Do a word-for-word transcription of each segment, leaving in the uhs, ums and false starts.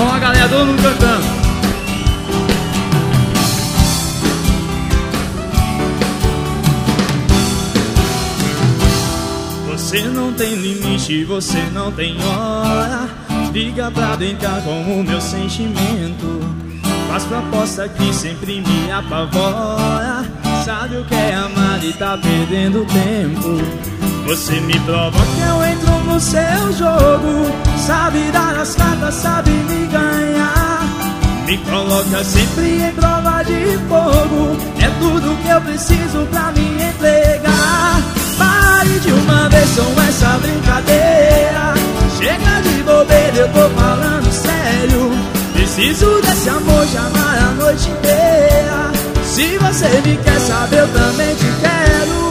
Vamos lá, galera, todo mundo cantando. Você não tem limite, você não tem hora. Liga pra brincar com o meu sentimento. Faz proposta que sempre me apavora. Sabe o que é amar e tá perdendo tempo. Você me provoca, eu entro no seu jogo. Sabe dar as cartas, sabe me ganhar. Me coloca sempre em prova de fogo. É tudo que eu preciso pra me entregar. Pare de uma vez com essa brincadeira. Chega de bobeira, eu tô falando sério. Preciso desse amor, de amar a noite inteira. Se você me quer saber, eu também te quero.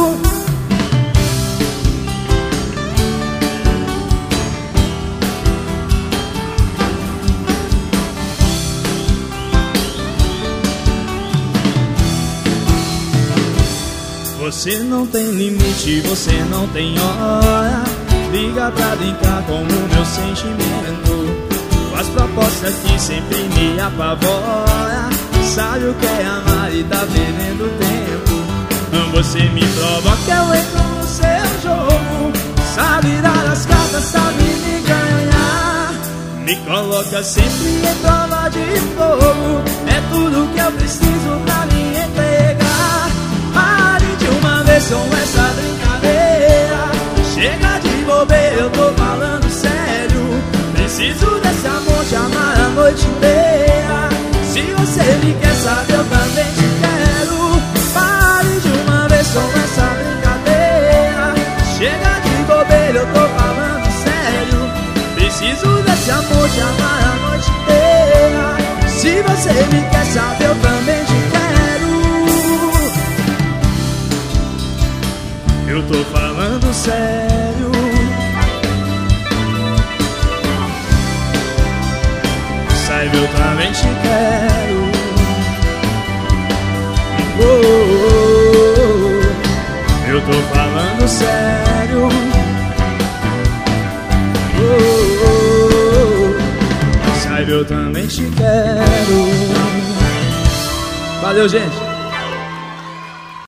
Você não tem limite, você não tem hora. Liga pra brincar com o meu sentimento. Faz proposta que sempre me apavora. Sabe o que é amar e tá perdendo tempo. Você me provoca, eu entro no seu jogo. Sabe dar as cartas, sabe me ganhar. Me coloca sempre em prova de fogo. É tudo que eu preciso pra me entregar. Pare de uma vez com essa brincadeira. Chega de bobeira, eu tô falando sério. Preciso desse amor, te amar a noite inteira. Se você me quer saber, eu também te quero. Pare de uma vez com essa brincadeira. Chega de bobeira, eu tô falando sério. Preciso desse amor, te amar a noite inteira. Se você me quer saber, eu também te quero. Eu tô falando sério. Saiba, eu também te quero. Oh, oh, oh. Eu tô falando sério. Oh, oh, oh. Saiba, eu também te quero. Valeu, gente.